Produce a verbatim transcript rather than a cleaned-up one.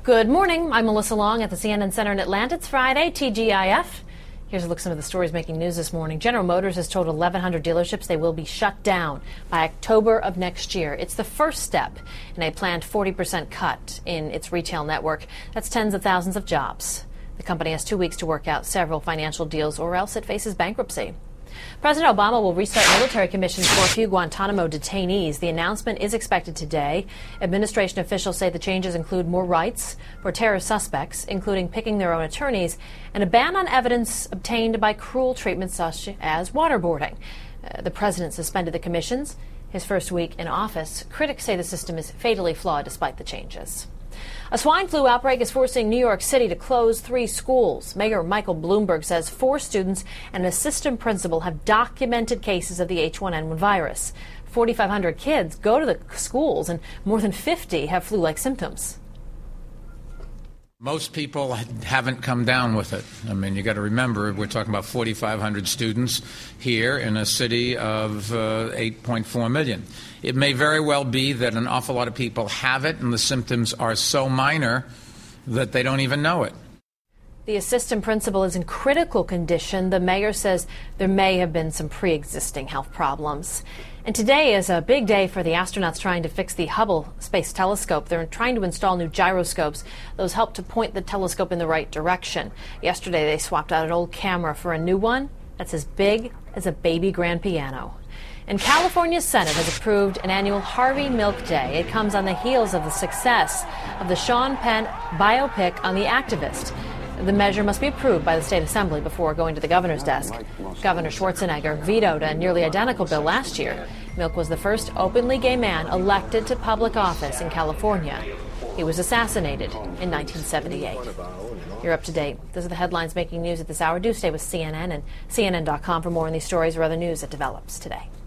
Good morning. I'm Melissa Long at the C N N Center in Atlanta. It's Friday, T G I F. Here's a look at some of the stories making news this morning. General Motors has told eleven hundred dealerships they will be shut down by October of next year. It's the first step in a planned forty percent cut in its retail network. That's tens of thousands of jobs. The company has two weeks to work out several financial deals or else it faces bankruptcy. President Obama will restart military commissions for a few Guantanamo detainees. The announcement is expected today. Administration officials say the changes include more rights for terrorist suspects, including picking their own attorneys, and a ban on evidence obtained by cruel treatment such as waterboarding. Uh, the president suspended the commissions his first week in office. Critics say the system is fatally flawed despite the changes. A swine flu outbreak is forcing New York City to close three schools. Mayor Michael Bloomberg says four students and an assistant principal have documented cases of the H one N one virus. forty-five hundred kids go to the schools and more than fifty have flu-like symptoms. Most people haven't come down with it. I mean, you got to remember, we're talking about forty-five hundred students here in a city of uh, eight point four million. It may very well be that an awful lot of people have it and the symptoms are so minor that they don't even know it. The assistant principal is in critical condition. The mayor says there may have been some pre-existing health problems. And today is a big day for the astronauts trying to fix the Hubble Space Telescope. They're trying to install new gyroscopes. Those help to point the telescope in the right direction. Yesterday, they swapped out an old camera for a new one that's as big as a baby grand piano. And California's Senate has approved an annual Harvey Milk Day. It comes on the heels of the success of the Sean Penn biopic on the activist. The measure must be approved by the state assembly before going to the governor's desk. Governor Schwarzenegger vetoed a nearly identical bill last year. Milk was the first openly gay man elected to public office in California. He was assassinated in nineteen seventy-eight. You're up to date. Those are the headlines making news at this hour. Do stay with C N N and C N N dot com for more on these stories or other news that develops today.